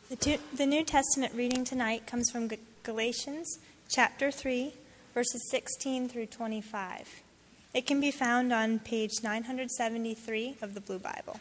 The New Testament reading tonight comes from Galatians chapter 3, verses 16 through 25. It can be found on page 973 of the Blue Bible.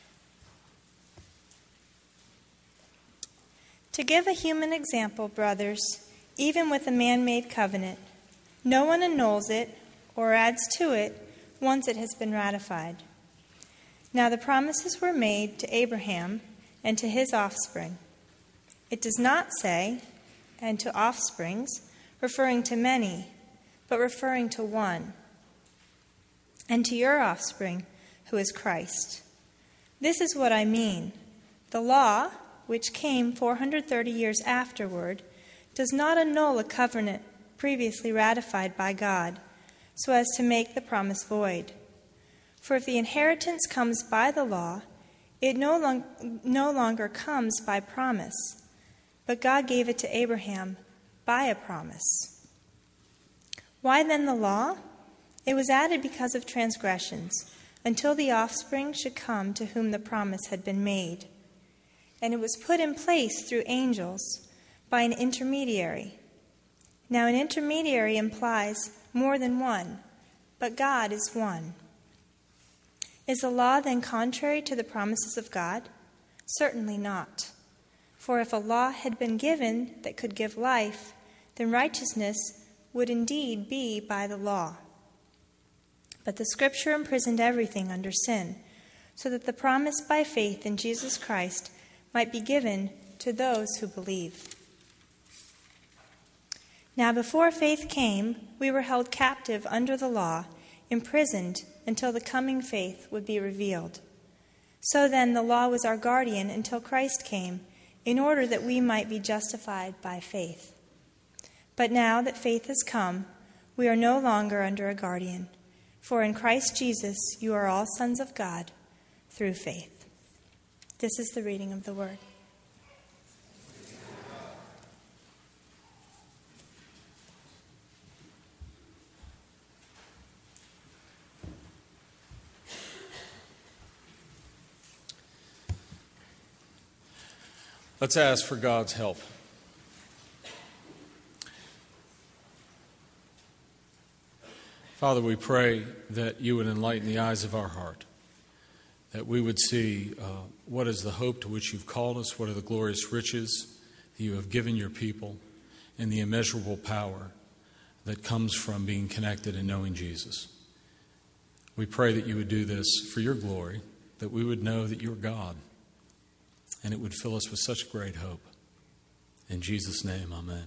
To give a human example, brothers, even with a man-made covenant, no one annuls it or adds to it once it has been ratified. Now the promises were made to Abraham and to his offspring. It does not say, and to offsprings, referring to many, but referring to one, and to your offspring, who is Christ. This is what I mean. The law, which came 430 years afterward, does not annul a covenant previously ratified by God, so as to make the promise void. For if the inheritance comes by the law, it no longer comes by promise, but God gave it to Abraham by a promise. Why then the law? It was added because of transgressions, until the offspring should come to whom the promise had been made. And it was put in place through angels by an intermediary. Now an intermediary implies more than one, but God is one. Is the law then contrary to the promises of God? Certainly not. For if a law had been given that could give life, then righteousness would indeed be by the law. But the Scripture imprisoned everything under sin, so that the promise by faith in Jesus Christ might be given to those who believe. Now before faith came, we were held captive under the law, imprisoned until the coming faith would be revealed. So then the law was our guardian until Christ came, in order that we might be justified by faith. But now that faith has come, we are no longer under a guardian. For in Christ Jesus you are all sons of God through faith. This is the reading of the word. Let's ask for God's help. Father, we pray that you would enlighten the eyes of our heart, that we would see what is the hope to which you've called us, what are the glorious riches that you have given your people, and the immeasurable power that comes from being connected and knowing Jesus. We pray that you would do this for your glory, that we would know that you're God, and it would fill us with such great hope. In Jesus' name, amen.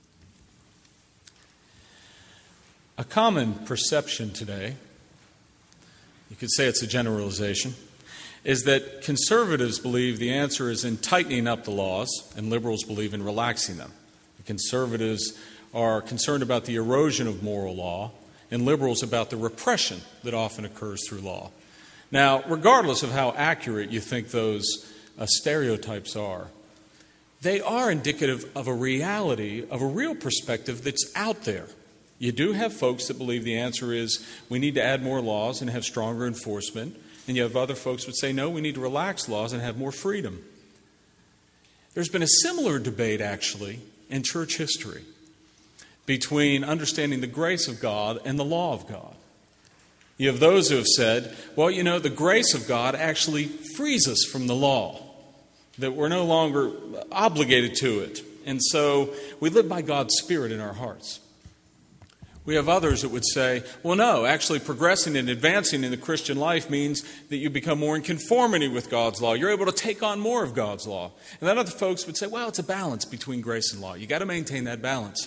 A common perception today, you could say it's a generalization, is that conservatives believe the answer is in tightening up the laws, and liberals believe in relaxing them. The conservatives are concerned about the erosion of moral law, and liberals about the repression that often occurs through law. Now, regardless of how accurate you think those stereotypes are, they are indicative of a reality, of a real perspective that's out there. You do have folks that believe the answer is we need to add more laws and have stronger enforcement, and you have other folks that say no, we need to relax laws and have more freedom. There's been a similar debate, actually, in church history between understanding the grace of God and the law of God. You have those who have said, well, the grace of God actually frees us from the law, that we're no longer obligated to it. And so we live by God's Spirit in our hearts. We have others that would say, well, no, actually progressing and advancing in the Christian life means that you become more in conformity with God's law. You're able to take on more of God's law. And then other folks would say, well, it's a balance between grace and law. You got to maintain that balance.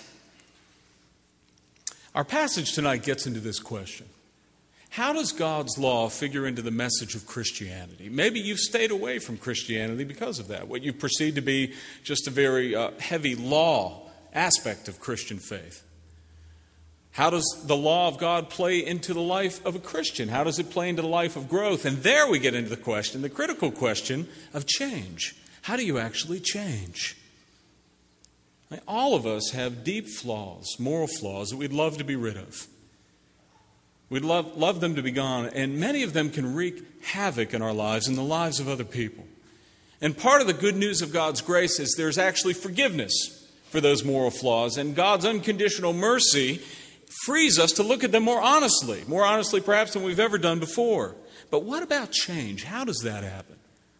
Our passage tonight gets into this question. How does God's law figure into the message of Christianity? Maybe you've stayed away from Christianity because of that, what you perceive to be just a very heavy law aspect of Christian faith. How does the law of God play into the life of a Christian? How does it play into the life of growth? And there we get into the question, the critical question of change. How do you actually change? All of us have deep flaws, moral flaws that we'd love to be rid of. We'd love them to be gone, and many of them can wreak havoc in our lives and the lives of other people. And part of the good news of God's grace is there's actually forgiveness for those moral flaws. And God's unconditional mercy frees us to look at them more honestly perhaps than we've ever done before. But what about change? How does that happen?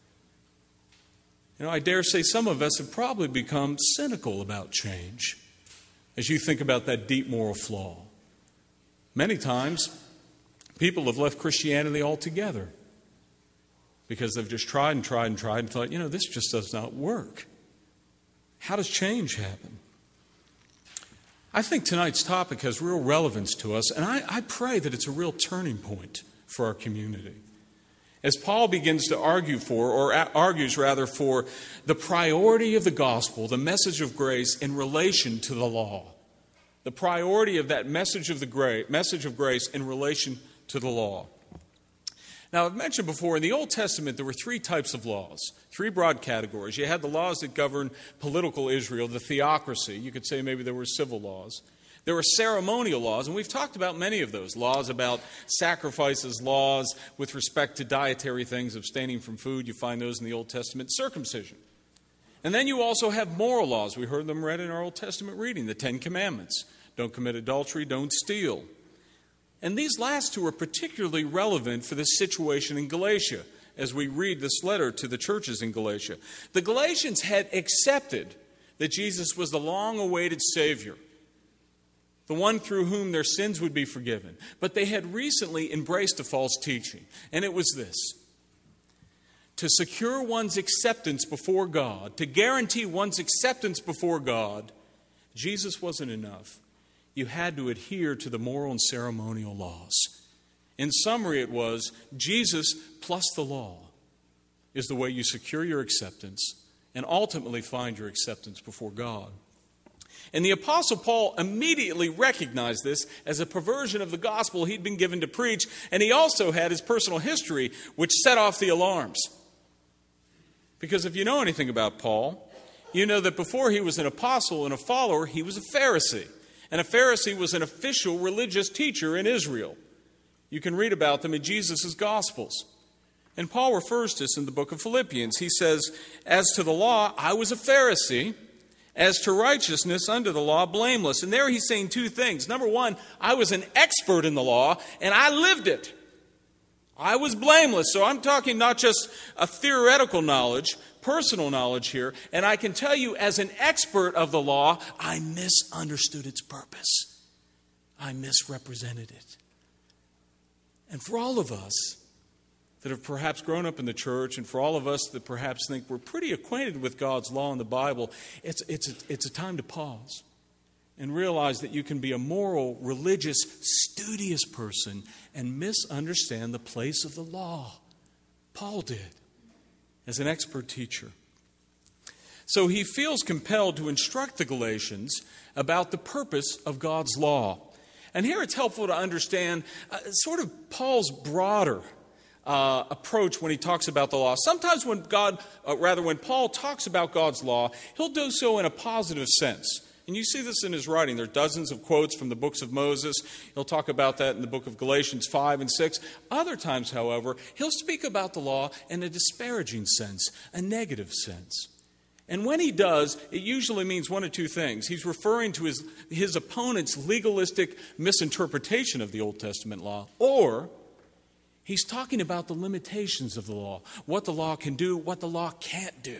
I dare say some of us have probably become cynical about change as you think about that deep moral flaw. Many times, people have left Christianity altogether because they've just tried and thought, this just does not work. How does change happen? I think tonight's topic has real relevance to us, and I pray that it's a real turning point for our community. As Paul begins to argues for the priority of the gospel, the message of grace in relation to the law. The priority of that message of grace in relation to the law. Now, I've mentioned before, in the Old Testament, there were three types of laws, three broad categories. You had the laws that governed political Israel, the theocracy. You could say maybe there were civil laws. There were ceremonial laws, and we've talked about many of those. Laws about sacrifices, laws with respect to dietary things, abstaining from food. You find those in the Old Testament. Circumcision. And then you also have moral laws. We heard them read in our Old Testament reading, the Ten Commandments. Don't commit adultery, don't steal. And these last two are particularly relevant for this situation in Galatia, as we read this letter to the churches in Galatia. The Galatians had accepted that Jesus was the long-awaited Savior, the one through whom their sins would be forgiven. But they had recently embraced a false teaching, and it was this: to secure one's acceptance before God, to guarantee one's acceptance before God, Jesus wasn't enough. You had to adhere to the moral and ceremonial laws. In summary, it was Jesus plus the law is the way you secure your acceptance and ultimately find your acceptance before God. And the Apostle Paul immediately recognized this as a perversion of the gospel he'd been given to preach, and he also had his personal history, which set off the alarms. Because if you know anything about Paul, you know that before he was an apostle and a follower, he was a Pharisee. And a Pharisee was an official religious teacher in Israel. You can read about them in Jesus' Gospels. And Paul refers to this in the book of Philippians. He says, as to the law, I was a Pharisee. As to righteousness, under the law, blameless. And there he's saying two things. Number one, I was an expert in the law, and I lived it. I was blameless. So I'm talking not just a theoretical knowledge, personal knowledge here. And I can tell you, as an expert of the law, I misunderstood its purpose. I misrepresented it. And for all of us that have perhaps grown up in the church, and for all of us that perhaps think we're pretty acquainted with God's law in the Bible, it's a time to pause and realize that you can be a moral, religious, studious person and misunderstand the place of the law. Paul did, as an expert teacher. So he feels compelled to instruct the Galatians about the purpose of God's law. And here it's helpful to understand sort of Paul's broader approach when he talks about the law. Sometimes when Paul talks about God's law, he'll do so in a positive sense. And you see this in his writing. There are dozens of quotes from the books of Moses. He'll talk about that in the book of Galatians 5 and 6. Other times, however, he'll speak about the law in a disparaging sense, a negative sense. And when he does, it usually means one of two things. He's referring to his opponent's legalistic misinterpretation of the Old Testament law, or he's talking about the limitations of the law, what the law can do, what the law can't do.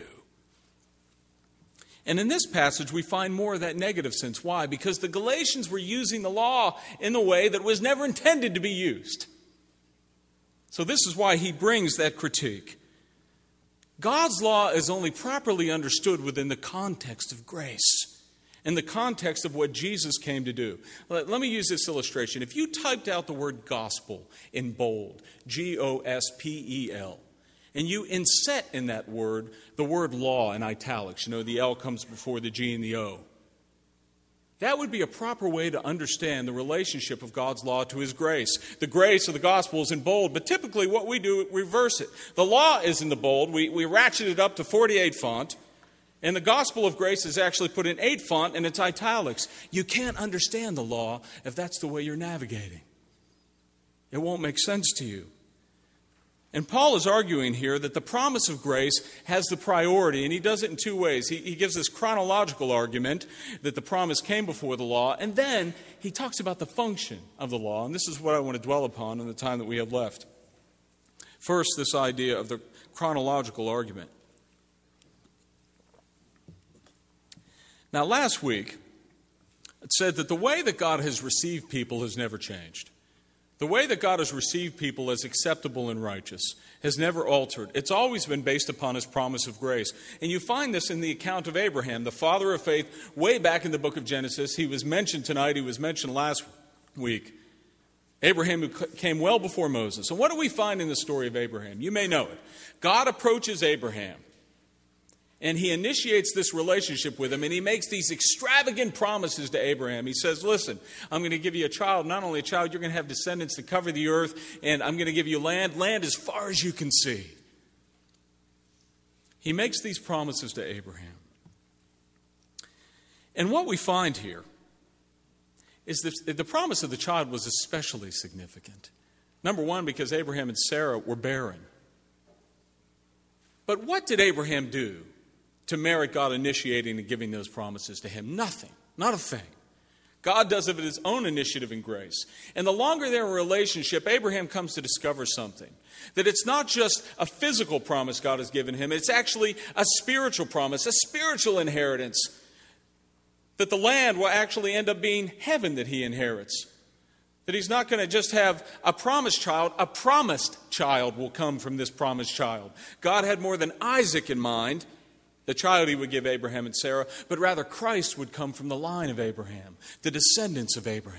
And in this passage, we find more of that negative sense. Why? Because the Galatians were using the law in a way that was never intended to be used. So this is why he brings that critique. God's law is only properly understood within the context of grace, in the context of what Jesus came to do. Let me use this illustration. If you typed out the word gospel in bold, Gospel, and you inset in that word the word law in italics, the L comes before the G and the O, that would be a proper way to understand the relationship of God's law to His grace. The grace of the gospel is in bold, but typically what we do, we reverse it. The law is in the bold. We ratchet it up to 48 font, and the gospel of grace is actually put in 8 font, and it's italics. You can't understand the law if that's the way you're navigating. It won't make sense to you. And Paul is arguing here that the promise of grace has the priority, and he does it in two ways. He gives this chronological argument that the promise came before the law, and then he talks about the function of the law, and this is what I want to dwell upon in the time that we have left. First, this idea of the chronological argument. Now, last week, it said that the way that God has received people has never changed. The way that God has received people as acceptable and righteous has never altered. It's always been based upon His promise of grace. And you find this in the account of Abraham, the father of faith, way back in the book of Genesis. He was mentioned tonight. He was mentioned last week. Abraham, who came well before Moses. And what do we find in the story of Abraham? You may know it. God approaches Abraham, and He initiates this relationship with him, and He makes these extravagant promises to Abraham. He says, listen, I'm going to give you a child, not only a child, you're going to have descendants to cover the earth, and I'm going to give you land as far as you can see. He makes these promises to Abraham. And what we find here is that the promise of the child was especially significant. Number one, because Abraham and Sarah were barren. But what did Abraham do to merit God initiating and giving those promises to him? Nothing. Not a thing. God does it of His own initiative and grace. And the longer they're in a relationship, Abraham comes to discover something. That it's not just a physical promise God has given him. It's actually a spiritual promise, a spiritual inheritance. That the land will actually end up being heaven that he inherits. That he's not going to just have a promised child will come from this promised child. God had more than Isaac in mind, the child He would give Abraham and Sarah, but rather Christ would come from the line of Abraham, the descendants of Abraham.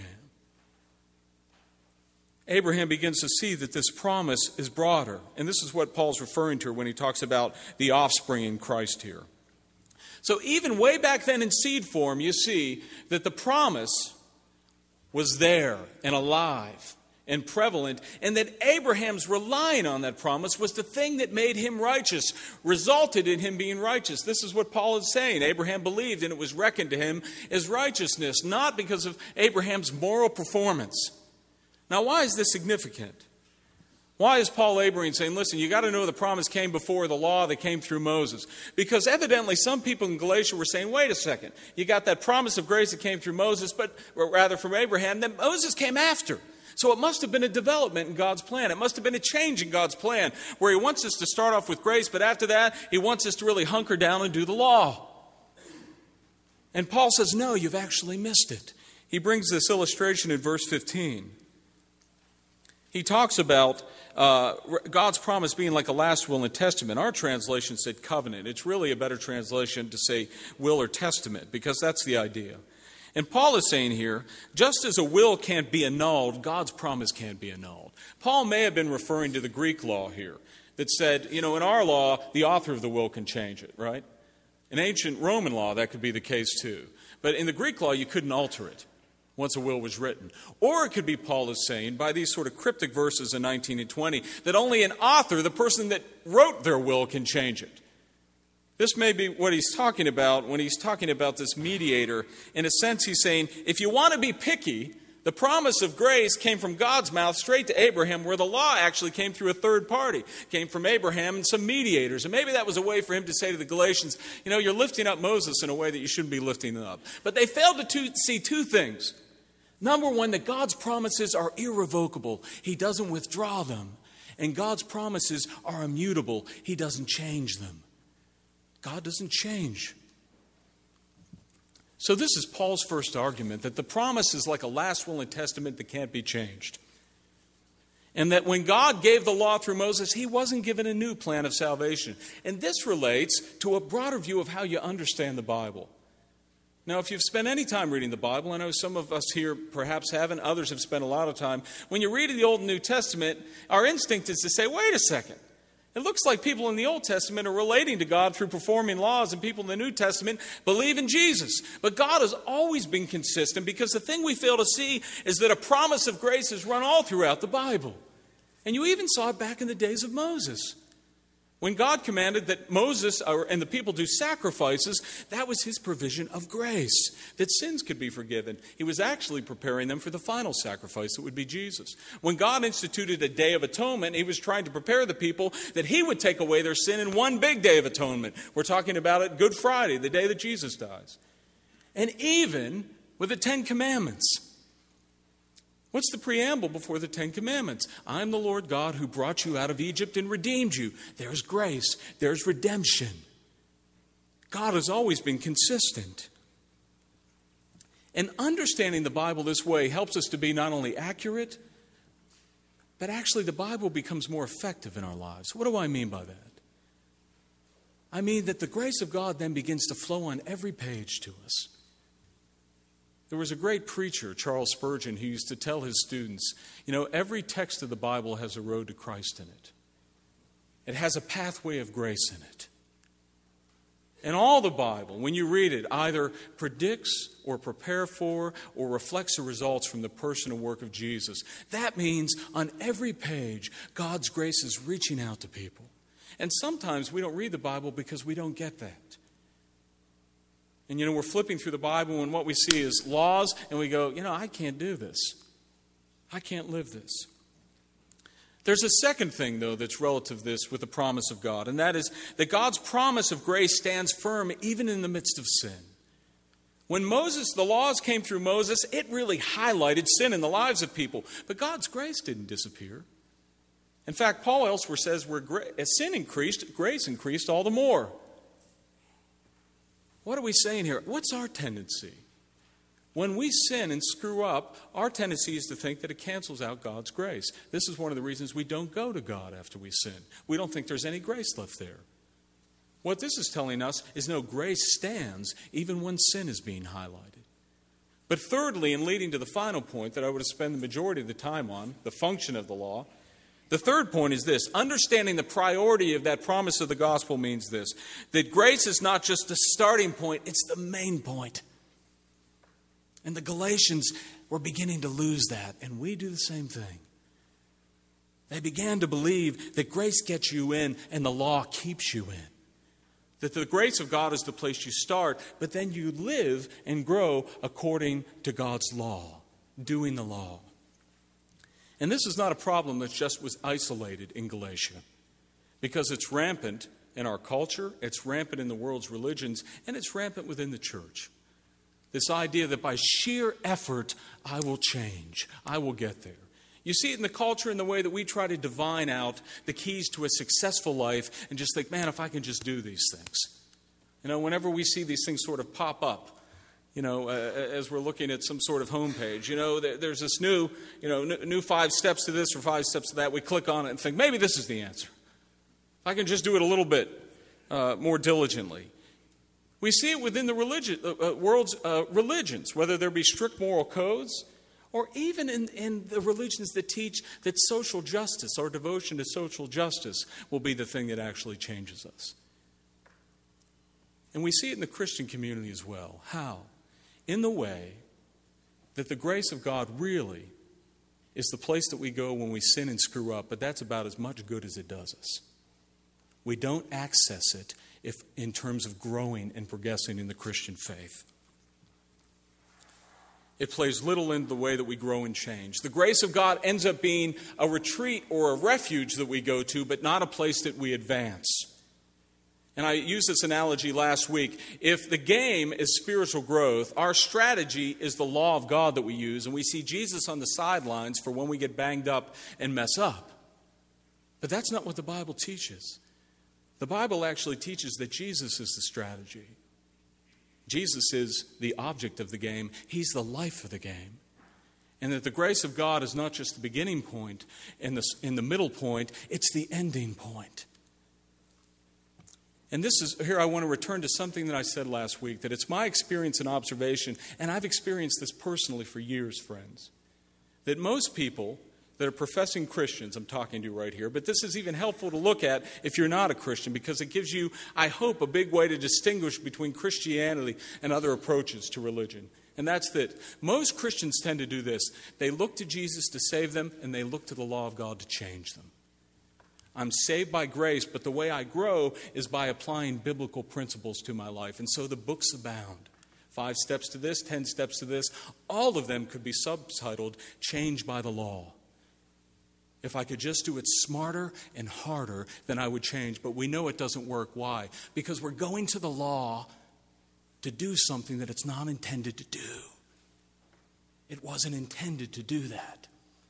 Abraham begins to see that this promise is broader, and this is what Paul's referring to when he talks about the offspring in Christ here. So even way back then in seed form, you see that the promise was there and alive and prevalent, and that Abraham's relying on that promise was the thing that made him righteous, resulted in him being righteous. This is what Paul is saying. Abraham believed, and it was reckoned to him as righteousness, not because of Abraham's moral performance. Now, why is this significant? Why is Paul laboring saying, listen, you got to know the promise came before the law that came through Moses? Because evidently some people in Galatia were saying, wait a second, you got that promise of grace that came through Moses, but rather from Abraham, then Moses came after. So it must have been a development in God's plan. It must have been a change in God's plan where He wants us to start off with grace, but after that, He wants us to really hunker down and do the law. And Paul says, no, you've actually missed it. He brings this illustration in verse 15. He talks about God's promise being like a last will and testament. Our translation said covenant. It's really a better translation to say will or testament, because that's the idea. And Paul is saying here, just as a will can't be annulled, God's promise can't be annulled. Paul may have been referring to the Greek law here that said, in our law, the author of the will can change it, right? In ancient Roman law, that could be the case too. But in the Greek law, you couldn't alter it once a will was written. Or it could be Paul is saying, by these sort of cryptic verses in 19 and 20, that only an author, the person that wrote their will, can change it. This may be what he's talking about when he's talking about this mediator. In a sense, he's saying, if you want to be picky, the promise of grace came from God's mouth straight to Abraham, where the law actually came through a third party. Came from Abraham and some mediators. And maybe that was a way for him to say to the Galatians, you're lifting up Moses in a way that you shouldn't be lifting him up. But they failed to see two things. Number one, that God's promises are irrevocable. He doesn't withdraw them. And God's promises are immutable. He doesn't change them. God doesn't change. So this is Paul's first argument, that the promise is like a last will and testament that can't be changed. And that when God gave the law through Moses, He wasn't given a new plan of salvation. And this relates to a broader view of how you understand the Bible. Now, if you've spent any time reading the Bible, I know some of us here perhaps haven't, others have spent a lot of time. When you read the Old and New Testament, our instinct is to say, wait a second. It looks like people in the Old Testament are relating to God through performing laws, and people in the New Testament believe in Jesus. But God has always been consistent, because the thing we fail to see is that a promise of grace is run all throughout the Bible. And you even saw it back in the days of Moses. When God commanded that Moses and the people do sacrifices, that was his provision of grace, that sins could be forgiven. He was actually preparing them for the final sacrifice that would be Jesus. When God instituted a Day of Atonement, he was trying to prepare the people that he would take away their sin in one big Day of Atonement. We're talking about it Good Friday, the day that Jesus dies. And even with the Ten Commandments. What's the preamble before the Ten Commandments? I'm the Lord God who brought you out of Egypt and redeemed you. There's grace. There's redemption. God has always been consistent. And understanding the Bible this way helps us to be not only accurate, but actually the Bible becomes more effective in our lives. What do I mean by that? I mean that the grace of God then begins to flow on every page to us. There was a great preacher, Charles Spurgeon, who used to tell his students, every text of the Bible has a road to Christ in it. It has a pathway of grace in it. And all the Bible, when you read it, either predicts or prepare for or reflects the results from the person and work of Jesus. That means on every page, God's grace is reaching out to people. And sometimes we don't read the Bible because we don't get that. And, we're flipping through the Bible and what we see is laws, and we go, I can't do this. I can't live this. There's a second thing, though, that's relative to this with the promise of God, and that is that God's promise of grace stands firm even in the midst of sin. When the laws came through Moses, it really highlighted sin in the lives of people. But God's grace didn't disappear. In fact, Paul elsewhere says, as sin increased, grace increased all the more. What are we saying here? What's our tendency? When we sin and screw up, our tendency is to think that it cancels out God's grace. This is one of the reasons we don't go to God after we sin. We don't think there's any grace left there. What this is telling us is no, grace stands even when sin is being highlighted. But thirdly, and leading to the final point that I would spend the majority of the time on, the function of the law, the third point is this: understanding the priority of that promise of the gospel means this, that grace is not just the starting point, it's the main point. And the Galatians were beginning to lose that, and we do the same thing. They began to believe that grace gets you in and the law keeps you in. That the grace of God is the place you start, but then you live and grow according to God's law, doing the law. And this is not a problem that just was isolated in Galatia, because it's rampant in our culture, it's rampant in the world's religions, and it's rampant within the church. This idea that by sheer effort, I will change, I will get there. You see it in the culture in the way that we try to divine out the keys to a successful life and just think, man, if I can just do these things. Whenever we see these things sort of pop up, as we're looking at some sort of homepage, there's this new 5 steps to this or 5 steps to that. We click on it and think, maybe this is the answer. If I can just do it a little bit more diligently. We see it within the world's religions, whether there be strict moral codes or even in the religions that teach that social justice, our devotion to social justice, will be the thing that actually changes us. And we see it in the Christian community as well. How? In the way that the grace of God really is the place that we go when we sin and screw up, but that's about as much good as it does us. We don't access it in terms of growing and progressing in the Christian faith. It plays little into the way that we grow and change. The grace of God ends up being a retreat or a refuge that we go to, but not a place that we advance. And I used this analogy last week. If the game is spiritual growth, our strategy is the law of God that we use, and we see Jesus on the sidelines for when we get banged up and mess up. But that's not what the Bible teaches. The Bible actually teaches that Jesus is the strategy. Jesus is the object of the game. He's the life of the game. And that the grace of God is not just the beginning point and in the middle point, it's the ending point. And here I want to return to something that I said last week, that it's my experience and observation, and I've experienced this personally for years, friends, that most people that are professing Christians, I'm talking to you right here, but this is even helpful to look at if you're not a Christian, because it gives you, I hope, a big way to distinguish between Christianity and other approaches to religion. And that's that most Christians tend to do this. They look to Jesus to save them, and they look to the law of God to change them. I'm saved by grace, but the way I grow is by applying biblical principles to my life. And so the books abound. 5 steps to this, 10 steps to this. All of them could be subtitled, Changed by the Law. If I could just do it smarter and harder, then I would change. But we know it doesn't work. Why? Because we're going to the law to do something that it's not intended to do. It wasn't intended to do that.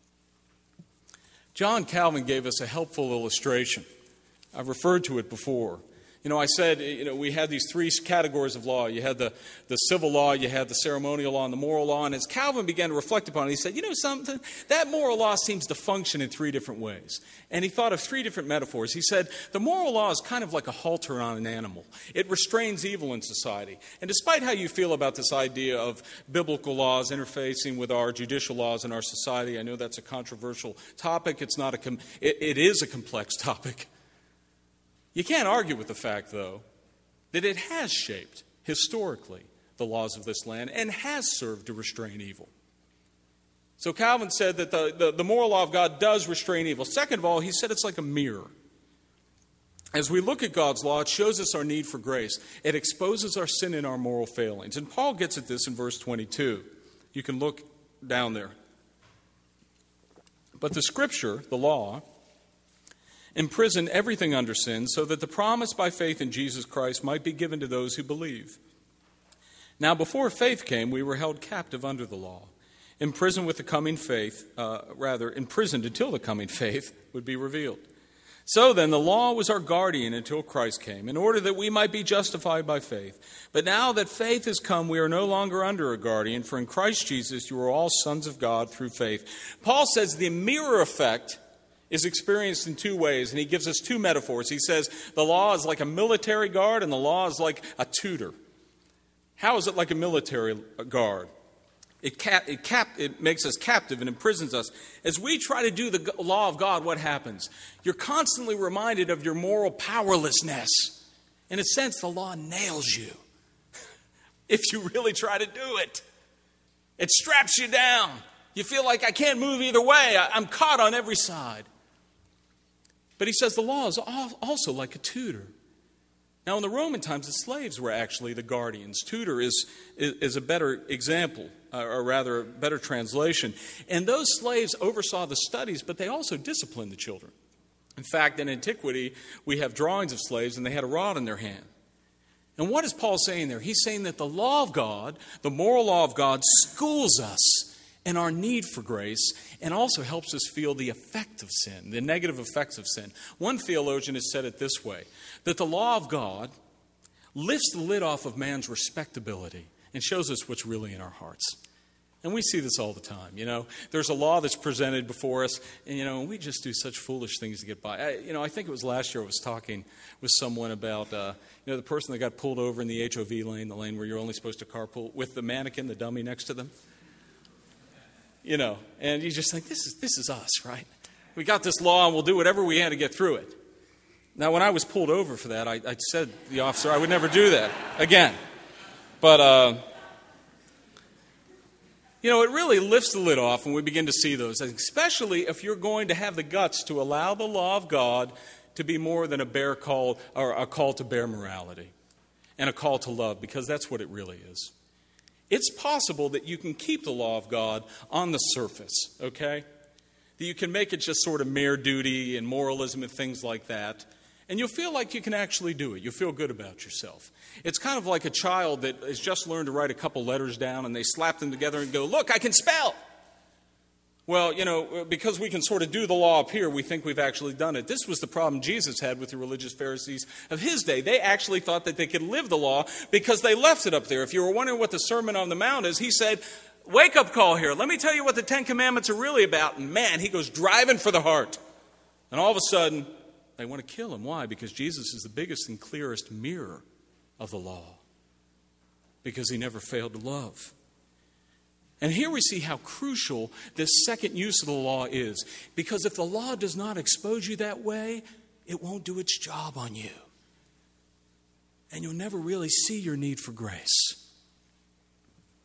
John Calvin gave us a helpful illustration. I've referred to it before. I said, we had these 3 categories of law. You had the civil law, you had the ceremonial law, and the moral law. And as Calvin began to reflect upon it, he said, something? That moral law seems to function in 3 different ways. And he thought of 3 different metaphors. He said, the moral law is kind of like a halter on an animal. It restrains evil in society. And despite how you feel about this idea of biblical laws interfacing with our judicial laws in our society, I know that's a controversial topic. It is a complex topic. You can't argue with the fact, though, that it has shaped, historically, the laws of this land and has served to restrain evil. So Calvin said that the moral law of God does restrain evil. Second of all, he said it's like a mirror. As we look at God's law, it shows us our need for grace. It exposes our sin and our moral failings. And Paul gets at this in verse 22. You can look down there. But the Scripture, the law, imprisoned everything under sin, so that the promise by faith in Jesus Christ might be given to those who believe. Now, before faith came, we were held captive under the law, imprisoned until the coming faith would be revealed. So then, the law was our guardian until Christ came, in order that we might be justified by faith. But now that faith has come, we are no longer under a guardian, for in Christ Jesus you are all sons of God through faith. Paul says the mirror effect is experienced in 2 ways, and he gives us 2 metaphors. He says the law is like a military guard and the law is like a tutor. How is it like a military guard? It makes us captive and imprisons us. As we try to do the law of God, what happens? You're constantly reminded of your moral powerlessness. In a sense, the law nails you if you really try to do it. It straps you down. You feel like I can't move either way. I'm caught on every side. But he says the law is also like a tutor. Now, in the Roman times, the slaves were actually the guardians. Tutor is a better example, or rather a better translation. And those slaves oversaw the studies, but they also disciplined the children. In fact, in antiquity, we have drawings of slaves, and they had a rod in their hand. And what is Paul saying there? He's saying that the law of God, the moral law of God, schools us in our need for grace, and also helps us feel the effect of sin, the negative effects of sin. One theologian has said it this way, that the law of God lifts the lid off of man's respectability and shows us what's really in our hearts. And we see this all the time. There's a law that's presented before us, and we just do such foolish things to get by. I think it was last year I was talking with someone about the person that got pulled over in the HOV lane, the lane where you're only supposed to carpool, with the mannequin, the dummy next to them. And you just think, this is us, right? We got this law and we'll do whatever we can to get through it. Now, when I was pulled over for that, I said to the officer I would never do that again. But, it really lifts the lid off when we begin to see those, especially if you're going to have the guts to allow the law of God to be more than a bare call, or a call to bare morality and a call to love, because that's what it really is. It's possible that you can keep the law of God on the surface, okay? That you can make it just sort of mere duty and moralism and things like that. And you'll feel like you can actually do it. You'll feel good about yourself. It's kind of like a child that has just learned to write a couple letters down and they slap them together and go, look, I can spell. Well, because we can sort of do the law up here, we think we've actually done it. This was the problem Jesus had with the religious Pharisees of his day. They actually thought that they could live the law because they left it up there. If you were wondering what the Sermon on the Mount is, he said, wake-up call here. Let me tell you what the 10 Commandments are really about. And man, he goes driving for the heart. And all of a sudden, they want to kill him. Why? Because Jesus is the biggest and clearest mirror of the law. Because he never failed to love. And here we see how crucial this second use of the law is. Because if the law does not expose you that way, it won't do its job on you. And you'll never really see your need for grace.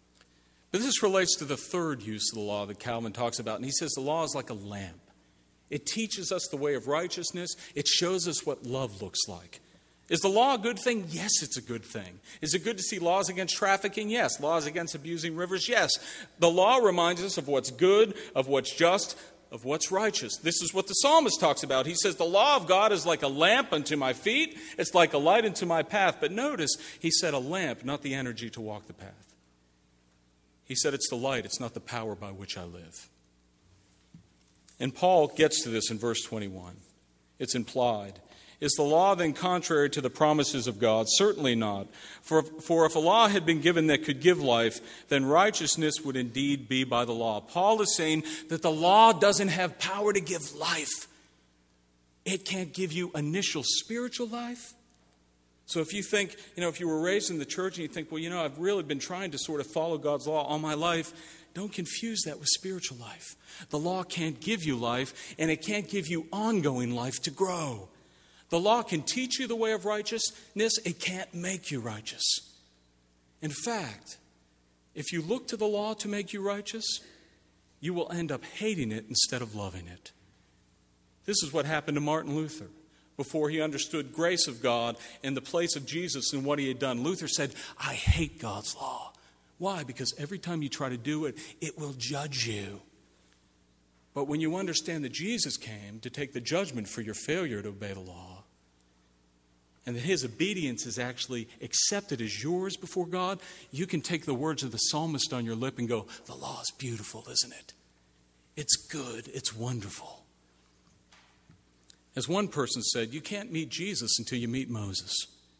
But this relates to the third use of the law that Calvin talks about. And he says the law is like a lamp. It teaches us the way of righteousness. It shows us what love looks like. Is the law a good thing? Yes, it's a good thing. Is it good to see laws against trafficking? Yes. Laws against abusing rivers? Yes. The law reminds us of what's good, of what's just, of what's righteous. This is what the psalmist talks about. He says, the law of God is like a lamp unto my feet. It's like a light unto my path. But notice, he said a lamp, not the energy to walk the path. He said it's the light, it's not the power by which I live. And Paul gets to this in verse 21. It's implied. Is the law then contrary to the promises of God? Certainly not. For if a law had been given that could give life, then righteousness would indeed be by the law. Paul is saying that the law doesn't have power to give life. It can't give you initial spiritual life. So if you think, if you were raised in the church and you think, I've really been trying to sort of follow God's law all my life, don't confuse that with spiritual life. The law can't give you life, and it can't give you ongoing life to grow. The law can teach you the way of righteousness. It can't make you righteous. In fact, if you look to the law to make you righteous, you will end up hating it instead of loving it. This is what happened to Martin Luther. Before he understood grace of God in the place of Jesus and what he had done, Luther said, I hate God's law. Why? Because every time you try to do it, it will judge you. But when you understand that Jesus came to take the judgment for your failure to obey the law, and that his obedience is actually accepted as yours before God, you can take the words of the psalmist on your lip and go, the law is beautiful, isn't it? It's good, it's wonderful. As one person said, you can't meet Jesus until you meet Moses.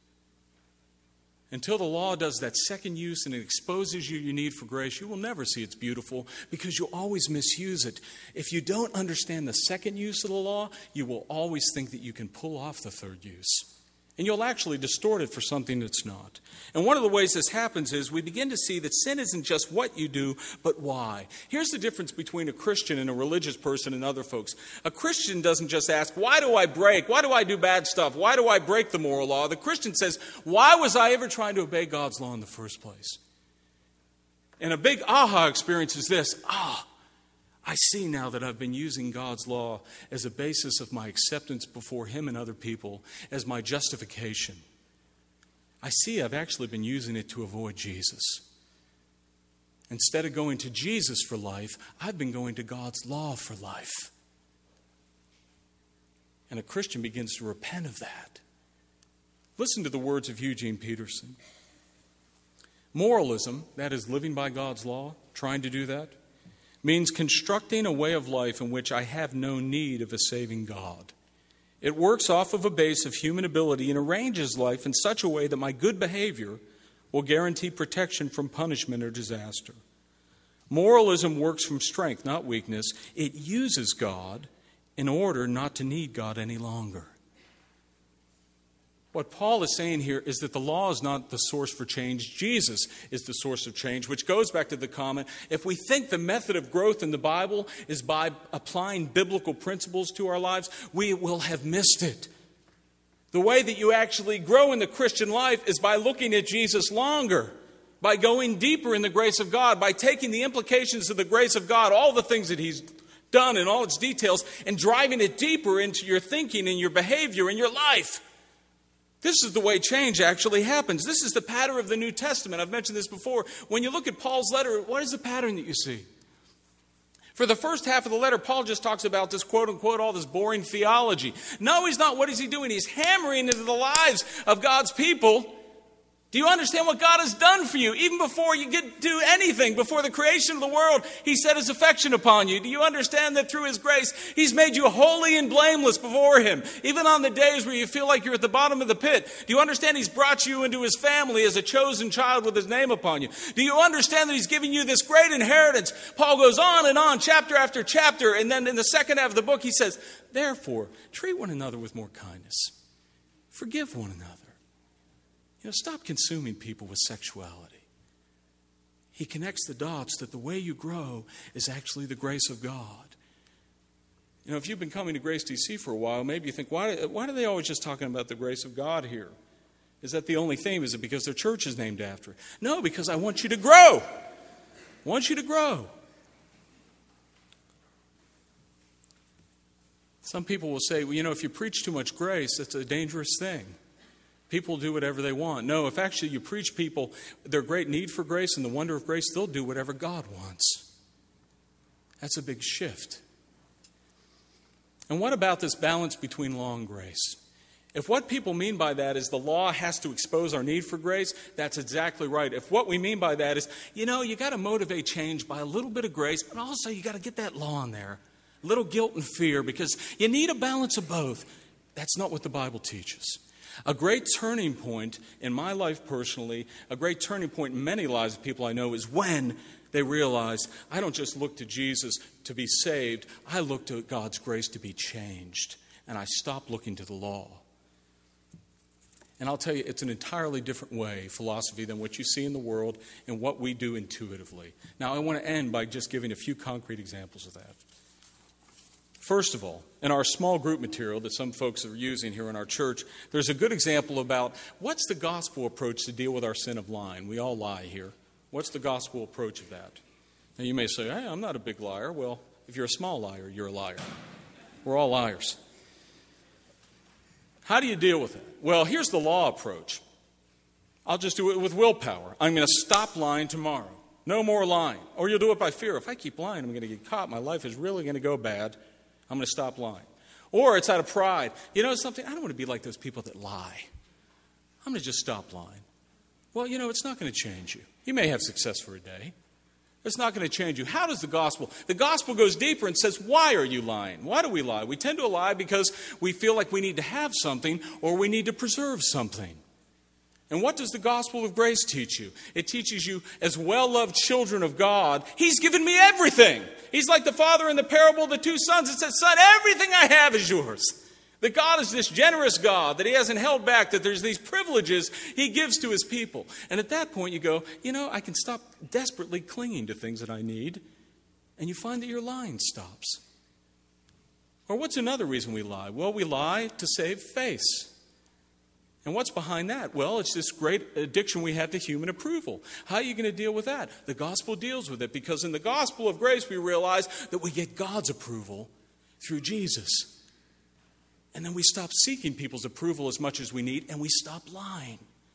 Until the law does that second use and it exposes you your need for grace, you will never see it's beautiful because you'll always misuse it. If you don't understand the second use of the law, you will always think that you can pull off the third use. And you'll actually distort it for something that's not. And one of the ways this happens is we begin to see that sin isn't just what you do, but why. Here's the difference between a Christian and a religious person and other folks. A Christian doesn't just ask, why do I break? Why do I do bad stuff? Why do I break the moral law? The Christian says, why was I ever trying to obey God's law in the first place? And a big aha experience is this, I see now that I've been using God's law as a basis of my acceptance before Him and other people, as my justification. I see I've actually been using it to avoid Jesus. Instead of going to Jesus for life, I've been going to God's law for life. And a Christian begins to repent of that. Listen to the words of Eugene Peterson. Moralism, that is living by God's law, trying to do that, means constructing a way of life in which I have no need of a saving God. It works off of a base of human ability and arranges life in such a way that my good behavior will guarantee protection from punishment or disaster. Moralism works from strength, not weakness. It uses God in order not to need God any longer. What Paul is saying here is that the law is not the source for change. Jesus is the source of change, which goes back to the comment, if we think the method of growth in the Bible is by applying biblical principles to our lives, we will have missed it. The way that you actually grow in the Christian life is by looking at Jesus longer, by going deeper in the grace of God, by taking the implications of the grace of God, all the things that He's done in all its details, and driving it deeper into your thinking and your behavior and your life. This is the way change actually happens. This is the pattern of the New Testament. I've mentioned this before. When you look at Paul's letter, what is the pattern that you see? For the first half of the letter, Paul just talks about this, quote unquote, all this boring theology. No, he's not. What is he doing? He's hammering into the lives of God's people. Do you understand what God has done for you? Even before you get to anything, before the creation of the world, He set His affection upon you. Do you understand that through His grace, He's made you holy and blameless before Him? Even on the days where you feel like you're at the bottom of the pit. Do you understand He's brought you into His family as a chosen child with His name upon you? Do you understand that He's giving you this great inheritance? Paul goes on and on, chapter after chapter, and then in the second half of the book he says, therefore, treat one another with more kindness. Forgive one another. Stop consuming people with sexuality. He connects the dots that the way you grow is actually the grace of God. If you've been coming to Grace DC for a while, maybe you think, why are they always just talking about the grace of God here? Is that the only theme? Is it because their church is named after it? No, because I want you to grow. I want you to grow. Some people will say, well, if you preach too much grace, that's a dangerous thing. People do whatever they want. No, if actually you preach people their great need for grace and the wonder of grace, they'll do whatever God wants. That's a big shift. And what about this balance between law and grace? If what people mean by that is the law has to expose our need for grace, that's exactly right. If what we mean by that is, you got to motivate change by a little bit of grace, but also you got to get that law in there. A little guilt and fear, because you need a balance of both. That's not what the Bible teaches. A great turning point in my life personally, a great turning point in many lives of people I know, is when they realize, I don't just look to Jesus to be saved, I look to God's grace to be changed. And I stop looking to the law. And I'll tell you, it's an entirely different philosophy than what you see in the world and what we do intuitively. Now, I want to end by just giving a few concrete examples of that. First of all, in our small group material that some folks are using here in our church, there's a good example about what's the gospel approach to deal with our sin of lying. We all lie here. What's the gospel approach of that? Now, you may say, hey, I'm not a big liar. Well, if you're a small liar, you're a liar. We're all liars. How do you deal with it? Well, here's the law approach. I'll just do it with willpower. I'm going to stop lying tomorrow. No more lying. Or you'll do it by fear. If I keep lying, I'm going to get caught. My life is really going to go bad. I'm going to stop lying. Or it's out of pride. You know something? I don't want to be like those people that lie. I'm going to just stop lying. Well, it's not going to change you. You may have success for a day. It's not going to change you. How does the gospel? The gospel goes deeper and says, why are you lying? Why do we lie? We tend to lie because we feel like we need to have something or we need to preserve something. And what does the gospel of grace teach you? It teaches you, as well-loved children of God, He's given me everything. He's like the father in the parable of the two sons. It says, son, everything I have is yours. That God is this generous God, that He hasn't held back, that there's these privileges He gives to His people. And at that point you go, I can stop desperately clinging to things that I need. And you find that your lying stops. Or what's another reason we lie? Well, we lie to save face. And what's behind that? Well, it's this great addiction we have to human approval. How are you going to deal with that? The gospel deals with it, because in the gospel of grace we realize that we get God's approval through Jesus. And then we stop seeking people's approval as much as we need, and we stop lying.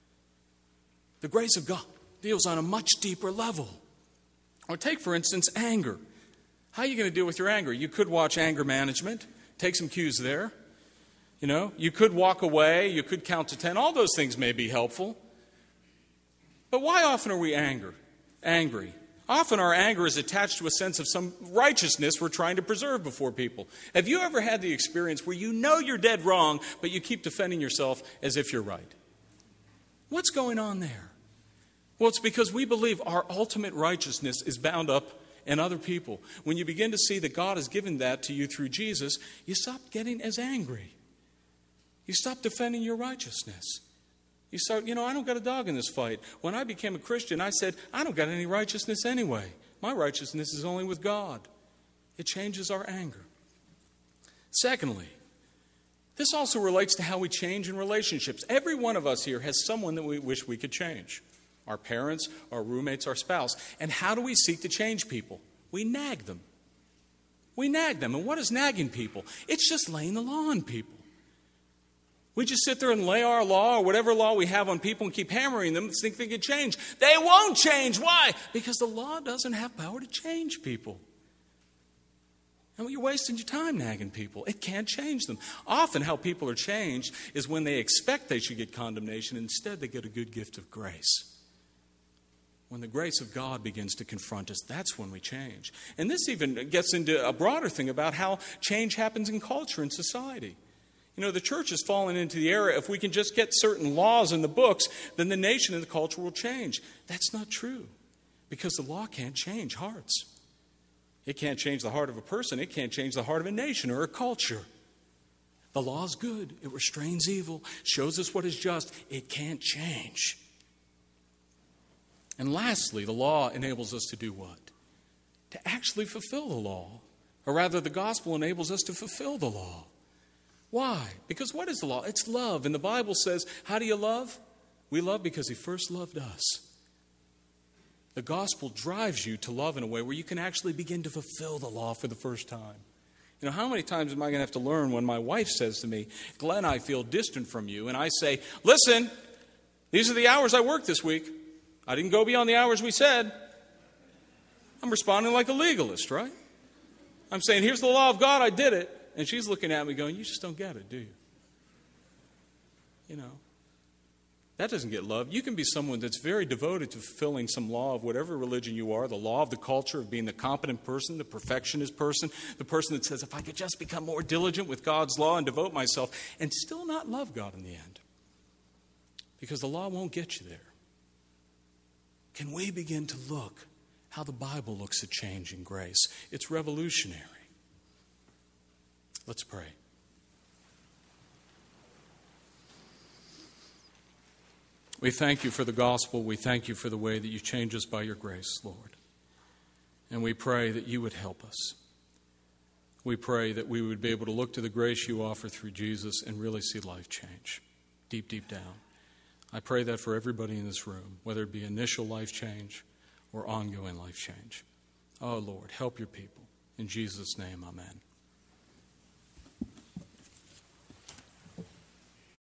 The grace of God deals on a much deeper level. Or take, for instance, anger. How are you going to deal with your anger? You could watch anger management, take some cues there. You could walk away, you could count to 10. All those things may be helpful. But why often are we angry? Often our anger is attached to a sense of some righteousness we're trying to preserve before people. Have you ever had the experience where you're dead wrong, but you keep defending yourself as if you're right? What's going on there? Well, it's because we believe our ultimate righteousness is bound up in other people. When you begin to see that God has given that to you through Jesus, you stop getting as angry. You stop defending your righteousness. You start, I don't got a dog in this fight. When I became a Christian, I said, I don't got any righteousness anyway. My righteousness is only with God. It changes our anger. Secondly, this also relates to how we change in relationships. Every one of us here has someone that we wish we could change. Our parents, our roommates, our spouse. And how do we seek to change people? We nag them. We nag them. And what is nagging people? It's just laying the law on people. We just sit there and lay our law or whatever law we have on people and keep hammering them and think they can change. They won't change. Why? Because the law doesn't have power to change people. And you're wasting your time nagging people. It can't change them. Often how people are changed is when they expect they should get condemnation. Instead, they get a good gift of grace. When the grace of God begins to confront us, that's when we change. And this even gets into a broader thing about how change happens in culture and society. The church has fallen into the era, if we can just get certain laws in the books, then the nation and the culture will change. That's not true, because the law can't change hearts. It can't change the heart of a person. It can't change the heart of a nation or a culture. The law is good. It restrains evil, shows us what is just. It can't change. And lastly, the law enables us to do what? To actually fulfill the law. Or rather, the gospel enables us to fulfill the law. Why? Because what is the law? It's love. And the Bible says, how do you love? We love because He first loved us. The gospel drives you to love in a way where you can actually begin to fulfill the law for the first time. You know, how many times am I going to have to learn when my wife says to me, Glenn, I feel distant from you, and I say, listen, these are the hours I worked this week. I didn't go beyond the hours we said. I'm responding like a legalist, right? I'm saying, here's the law of God, I did it. And she's looking at me going, you just don't get it, do you? You know, that doesn't get love. You can be someone that's very devoted to fulfilling some law of whatever religion you are, the law of the culture of being the competent person, the perfectionist person, the person that says, if I could just become more diligent with God's law and devote myself, and still not love God in the end. Because the law won't get you there. Can we begin to look how the Bible looks at changing grace? It's revolutionary. Let's pray. We thank you for the gospel. We thank you for the way that you change us by your grace, Lord. And we pray that you would help us. We pray that we would be able to look to the grace you offer through Jesus and really see life change, deep, deep down. I pray that for everybody in this room, whether it be initial life change or ongoing life change. Oh, Lord, help your people. In Jesus' name, amen.